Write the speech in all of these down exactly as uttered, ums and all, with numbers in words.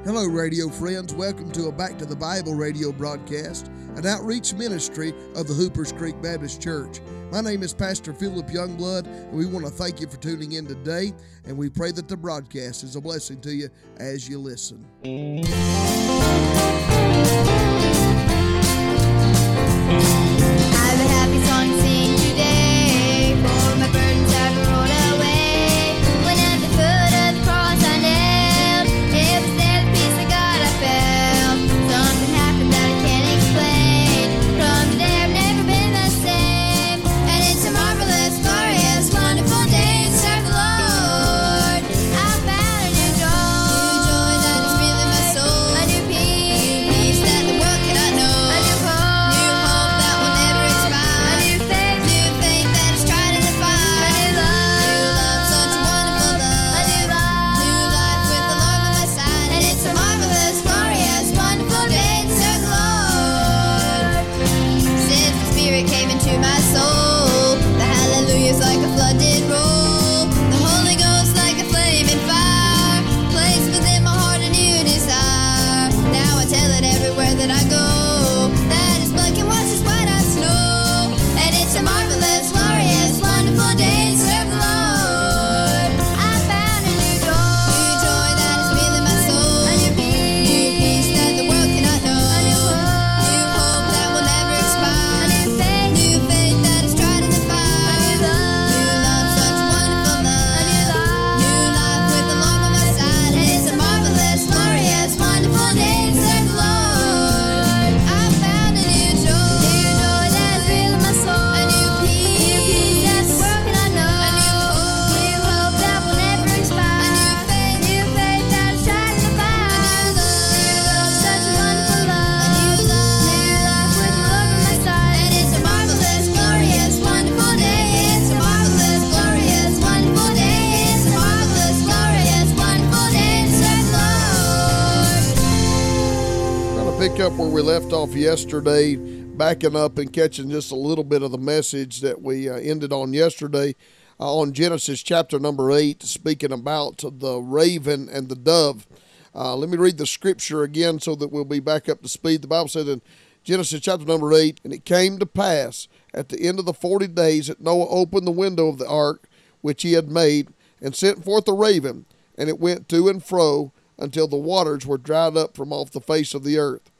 Hello, radio friends. Welcome to a Back to the Bible radio broadcast, an outreach ministry of the Hoopers Creek Baptist Church. My name is Pastor Philip Youngblood, and we want to thank you for tuning in today, and we pray that the broadcast is a blessing to you as you listen. I have a happy song to sing today, for my burdens have rolled away. When at the foot of the cross I knelt, it was there the peace of God I felt. Something happened that I can't explain. From today I've never been the same, and it's a marvelous, glorious, wonderful day to serve the Lord. I found a new joy, new joy that is filling my soul, a new peace, peace that the world cannot know, a new hope, new hope that will never expire, a new faith, new faith that is tried in the fire, a new love, new love, such a wonderful love, a new life, new life with the Lord by my side, and it's a marvelous, glorious, wonderful day to serve the Lord. Since the Spirit came into my soul, the hallelujahs like a flood did roll, the Holy Ghost like a flaming fire, placed within my heart a new desire. Now I tell it everywhere that I go, that His blood can wash as white as snow, and it's a marvelous, glorious, wonderful day to serve the Lord. I found a new joy, new joy that is filling my soul, a new peace, new peace that the world cannot know, a new hope, new hope that will never expire, a new faith, new faith that is tried in the fire, a new love, new love, such wonderful love, a new life, new life with the Lord by my side, and it's a marvelous, glorious, wonderful day to serve the Lord. I found a new joy, new joy that is filling my soul, a new peace, new peace that the world cannot know, a new hope, new hope that will never expire, a new faith, new faith that is tried in the fire, a new love, new love, such a wonderful love, a new love, new life with the Lord by my side, and it's a marvelous, glorious, wonderful day. It's a marvelous, glorious, wonderful day. It's a marvelous, glorious, wonderful day to serve the Lord. Going to pick up where we left off yesterday, backing up and catching just a little bit of the message that we uh, ended on yesterday uh, on Genesis chapter number eight, speaking about the raven and the dove. Uh, let me read the scripture again so that we'll be back up to speed. The Bible said in Genesis chapter number eight, and it came to pass at the end of the forty days that Noah opened the window of the ark which he had made, and sent forth a raven, and it went to and fro until the waters were dried up from off the face of the earth.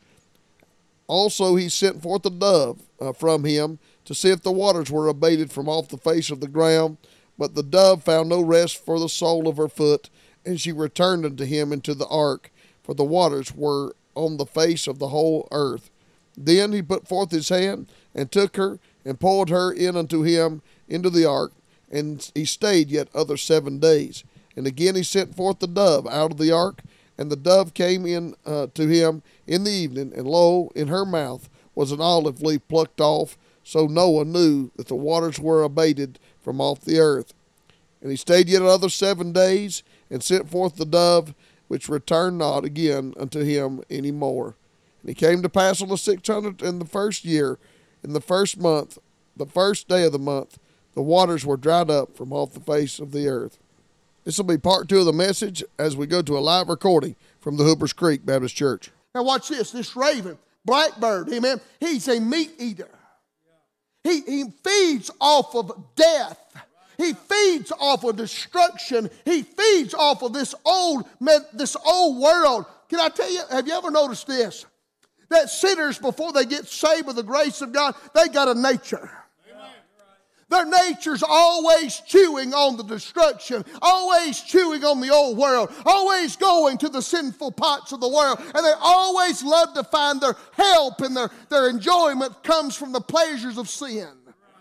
Also he sent forth a dove uh, from him to see if the waters were abated from off the face of the ground. But the dove found no rest for the sole of her foot, and she returned unto him into the ark, for the waters were on the face of the whole earth. Then he put forth his hand, and took her, and pulled her in unto him into the ark, and he stayed yet other seven days. And again he sent forth the dove out of the ark, and the dove came in uh, to him in the evening, and lo, in her mouth was an olive leaf plucked off. So Noah knew that the waters were abated from off the earth. And he stayed yet another seven days, and sent forth the dove, which returned not again unto him any more. And it came to pass on the six hundred and the first year, in the first month, the first day of the month, the waters were dried up from off the face of the earth. This will be part two of the message as we go to a live recording from the Hoopers Creek Baptist Church. Now watch this, this raven, blackbird, amen, he's a meat eater. He, he feeds off of death. He feeds off of destruction. He feeds off of this old, this old world. Can I tell you, have you ever noticed this? That sinners, before they get saved with the grace of God, they got a nature. Their nature's always chewing on the destruction, always chewing on the old world, always going to the sinful parts of the world. And they always love to find their help and their, their enjoyment comes from the pleasures of sin.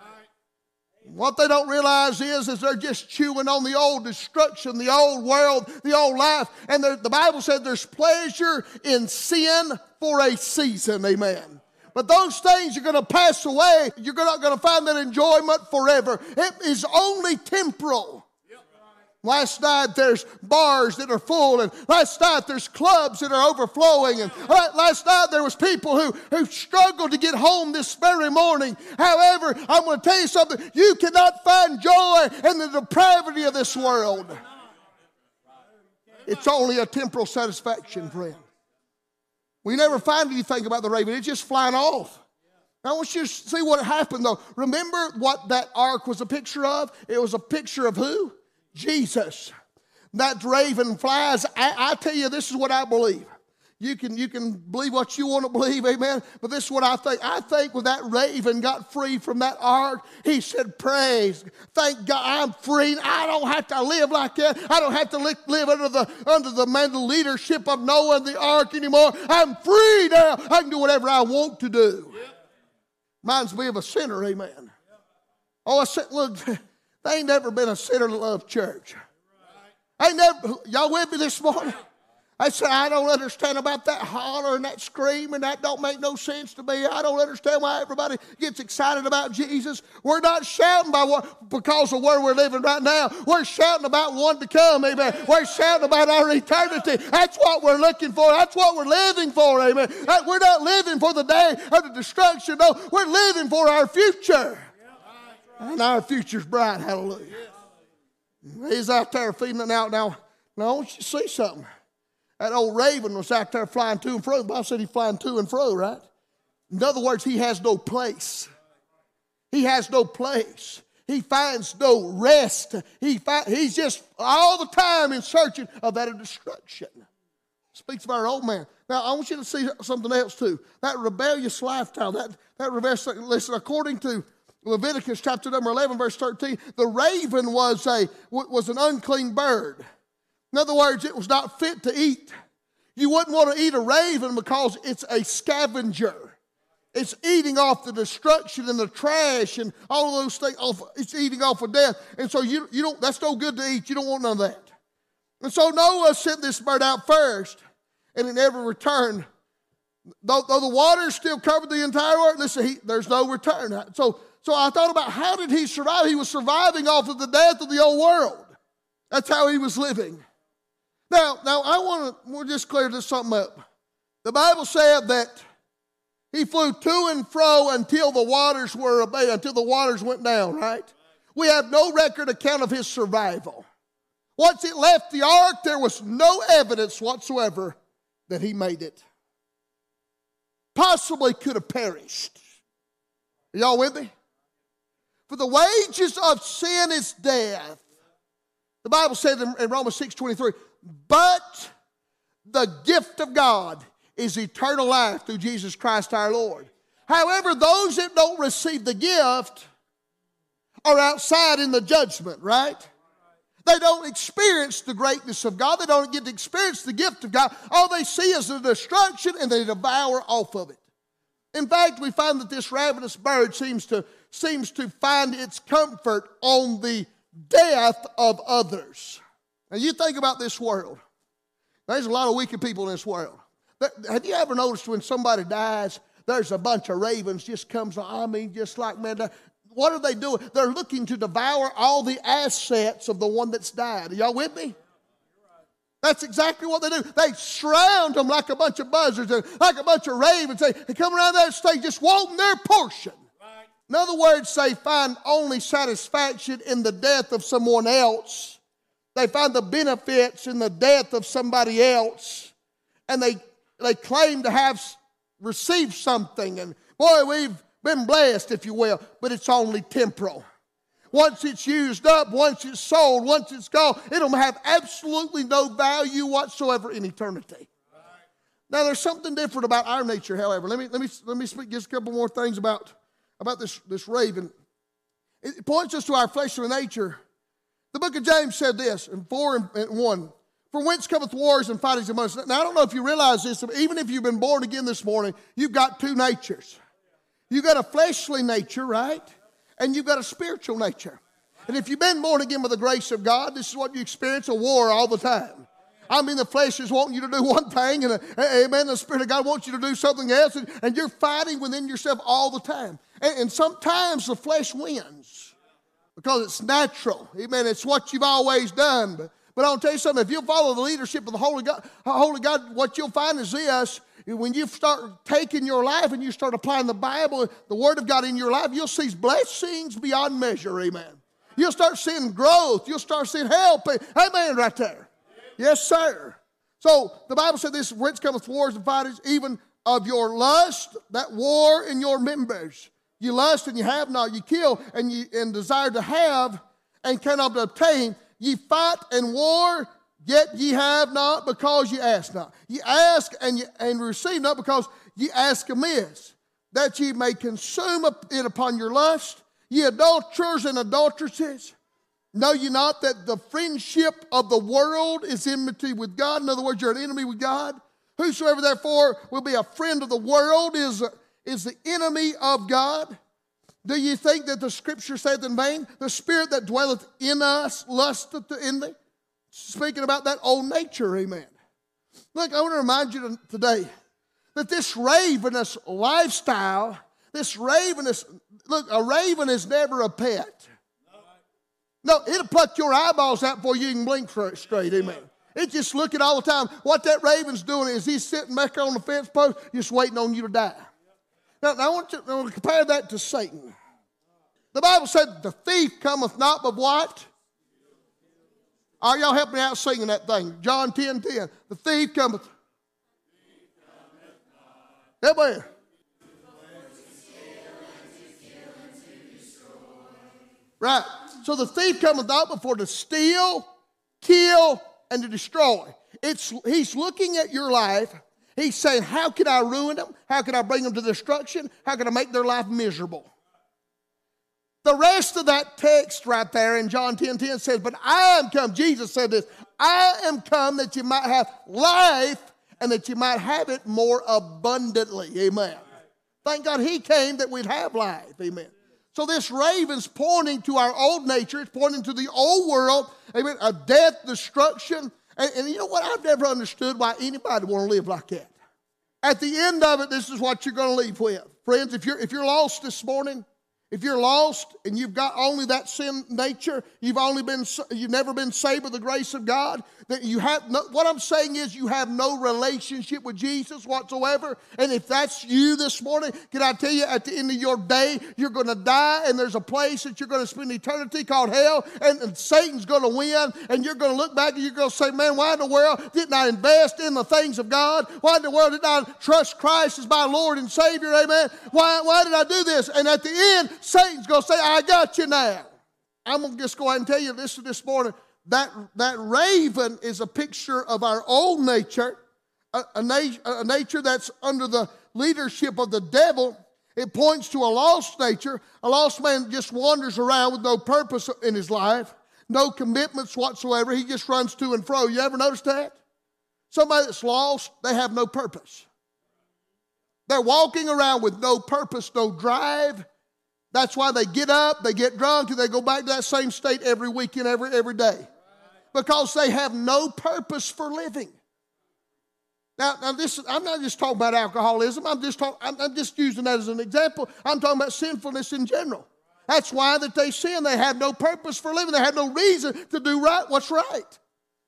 What they don't realize is, is they're just chewing on the old destruction, the old world, the old life. And the Bible said there's pleasure in sin for a season, amen. But those things are going to pass away. You're not going to find that enjoyment forever. It is only temporal. Last night there's bars that are full, and last night there's clubs that are overflowing, and last night there was people who, who struggled to get home this very morning. However, I'm going to tell you something. You cannot find joy in the depravity of this world. It's only a temporal satisfaction, friend. We never find anything about the raven. It's just flying off. I want you to see what happened, though. Remember what that ark was a picture of? It was a picture of who? Jesus. That raven flies. I, I tell you, this is what I believe. You can, you can believe what you want to believe, amen? But this is what I think. I think when that raven got free from that ark, he said, praise, thank God I'm free. I don't have to live like that. I don't have to li- live under the, under the mental leadership of Noah and the ark anymore. I'm free now. I can do whatever I want to do. Reminds me of a sinner, amen. Oh, I said, look, there ain't never been a sinner that loved church. I ain't never, y'all with me this morning? I said, I don't understand about that holler and that screaming. That don't make no sense to me. I don't understand why everybody gets excited about Jesus. We're not shouting by what, because of where we're living right now. We're shouting about one to come, amen. We're shouting about our eternity. That's what we're looking for. That's what we're living for, amen. We're not living for the day of the destruction. No, we're living for our future. And our future's bright, hallelujah. He's out there feeding it out now. Now, I want you to see something. That old raven was out there flying to and fro. The Bible said he's flying to and fro, right? In other words, he has no place. He has no place. He finds no rest. He find, he's just all the time in searching of that destruction. Speaks about our old man. Now, I want you to see something else too. That rebellious lifestyle, that, that rebellious, listen, according to Leviticus chapter number eleven, verse thirteen, the raven was, a, was an unclean bird. In other words, it was not fit to eat. You wouldn't want to eat a raven because it's a scavenger. It's eating off the destruction and the trash and all of those things. It's eating off of death. And so you, you don't, that's no good to eat. You don't want none of that. And so Noah sent this bird out first, and it never returned. Though, though the waters still covered the entire earth, listen, he, there's no return. So, so I thought about how did he survive? He was surviving off of the death of the old world. That's how he was living. Now, now I want to we'll just clear this something up. The Bible said that he flew to and fro until the waters were abated, until the waters went down, right? We have no record account of his survival. Once it left the ark, there was no evidence whatsoever that he made it. Possibly could have perished. Are y'all with me? For the wages of sin is death. The Bible said in Romans six twenty-three, but the gift of God is eternal life through Jesus Christ our Lord. However, those that don't receive the gift are outside in the judgment, right? They don't experience the greatness of God. They don't get to experience the gift of God. All they see is the destruction, and they devour off of it. In fact, we find that this ravenous bird seems to, seems to find its comfort on the death of others. Now, you think about this world. There's a lot of wicked people in this world. Have you ever noticed when somebody dies, there's a bunch of ravens just comes, I mean, just like, man, what are they doing? They're looking to devour all the assets of the one that's died. Are y'all with me? That's exactly what they do. They surround them like a bunch of buzzards and like a bunch of ravens. They, they come around that stage just wanting their portion. In other words, they find only satisfaction in the death of someone else. They find the benefits in the death of somebody else. And they, they claim to have received something. And boy, we've been blessed, if you will, but it's only temporal. Once it's used up, once it's sold, once it's gone, it'll have absolutely no value whatsoever in eternity. Now, there's something different about our nature, however. Let me, let me, let me speak just a couple more things about about this, this raven. It points us to our fleshly nature. The book of James said this in four and one. For whence cometh wars and fightings among us? Now, I don't know if you realize this, but even if you've been born again this morning, you've got two natures. You've got a fleshly nature, right? And you've got a spiritual nature. And if you've been born again by the grace of God, this is what you experience, a war all the time. I mean, the flesh is wanting you to do one thing, and uh, amen, the Spirit of God wants you to do something else, and, and you're fighting within yourself all the time. And, and sometimes the flesh wins because it's natural. Amen, it's what you've always done. But, but I'll tell you something, if you follow the leadership of the Holy God, Holy God, what you'll find is this: when you start taking your life and you start applying the Bible, the Word of God in your life, you'll see blessings beyond measure, amen. You'll start seeing growth. You'll start seeing help, amen, right there. Yes, sir. So the Bible said this, whence cometh wars and fightings, even of your lust, that war in your members. You lust and you have not. You kill and you and desire to have and cannot obtain. Ye fight and war, yet ye have not because ye ask not. Ye ask and, ye, and receive not because ye ask amiss, that ye may consume it upon your lust. Ye adulterers and adulteresses, know ye not that the friendship of the world is enmity with God? In other words, you're an enemy with God. Whosoever therefore will be a friend of the world is, is the enemy of God. Do you think that the scripture saith in vain, the spirit that dwelleth in us lusteth to envy? Speaking about that old nature, amen. Look, I want to remind you today that this ravenous lifestyle, this ravenous, look, a raven is never a pet. No, it'll pluck your eyeballs out before you can blink straight, amen. It just looking all the time. What that raven's doing is he's sitting back on the fence post just waiting on you to die. Now, now I, want to, I want to compare that to Satan. The Bible said the thief cometh not but what? Are y'all helping me out singing that thing? John ten ten. The thief cometh. Help me. Right. So the thief cometh not before to steal, kill, and to destroy. It's, he's looking at your life. He's saying, how can I ruin them? How can I bring them to destruction? How can I make their life miserable? The rest of that text right there in John ten ten says, but I am come, Jesus said this, I am come that you might have life and that you might have it more abundantly. Amen. Thank God he came that we'd have life. Amen. So this raven's pointing to our old nature. It's pointing to the old world. Amen. A death, destruction. And, and you know what? I've never understood why anybody want to live like that. At the end of it, this is what you're going to leave with. Friends, if you're, if you're lost this morning, if you're lost and you've got only that sin nature, you've only been, you've never been saved with the grace of God, that you have no, what I'm saying is you have no relationship with Jesus whatsoever. And if that's you this morning, can I tell you at the end of your day, you're going to die and there's a place that you're going to spend eternity called hell, and, and Satan's going to win, and you're going to look back and you're going to say, man, why in the world didn't I invest in the things of God? Why in the world did I trust Christ as my Lord and Savior? Amen. Why, why did I do this? And at the end, Satan's going to say, I got you now. I'm going to just go ahead and tell you this this morning. That, that raven is a picture of our old nature, a, a, na- a nature that's under the leadership of the devil. It points to a lost nature. A lost man just wanders around with no purpose in his life, no commitments whatsoever. He just runs to and fro. You ever notice that? Somebody that's lost, they have no purpose. They're walking around with no purpose, no drive. That's why they get up, they get drunk, and they go back to that same state every weekend, every, every day. Because they have no purpose for living. Now, now this, I'm not just talking about alcoholism. I'm just, talk, I'm, I'm just using that as an example. I'm talking about sinfulness in general. That's why that they sin. They have no purpose for living. They have no reason to do right what's right.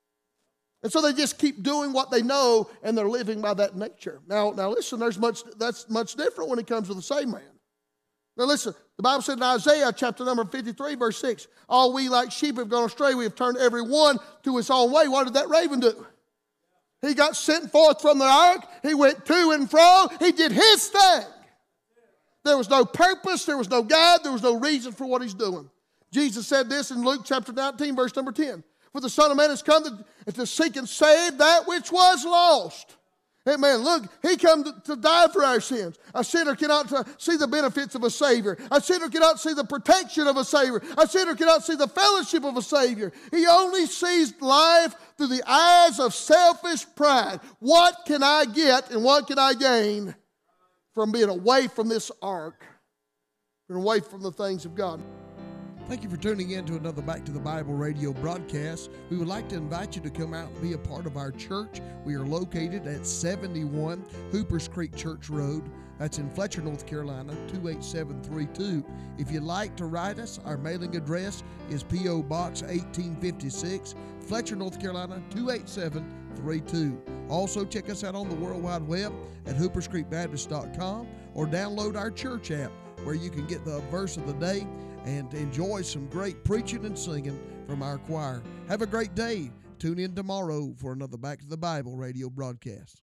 And so they just keep doing what they know, and they're living by that nature. Now, now listen, there's much that's much different when it comes to the saved man. Now listen, the Bible said in Isaiah chapter number fifty-three, verse six, all we like sheep have gone astray. We have turned every one to his own way. What did that raven do? He got sent forth from the ark. He went to and fro. He did his thing. There was no purpose. There was no guide. There was no reason for what he's doing. Jesus said this in Luke chapter nineteen, verse number ten. For the Son of Man has come to, to seek and save that which was lost. Amen. Look, he came to, to die for our sins. A sinner cannot uh, see the benefits of a Savior. A sinner cannot see the protection of a Savior. A sinner cannot see the fellowship of a Savior. He only sees life through the eyes of selfish pride. What can I get and what can I gain from being away from this ark and away from the things of God? Thank you for tuning in to another Back to the Bible radio broadcast. We would like to invite you to come out and be a part of our church. We are located at seventy-one Hoopers Creek Church Road. That's in Fletcher, North Carolina, two eight seven three two. If you'd like to write us, our mailing address is P O Box eighteen fifty-six, Fletcher, North Carolina, two eight seven three two. Also, check us out on the World Wide Web at hoopers creek baptist dot com or download our church app where you can get the verse of the day and enjoy some great preaching and singing from our choir. Have a great day. Tune in tomorrow for another Back to the Bible radio broadcast.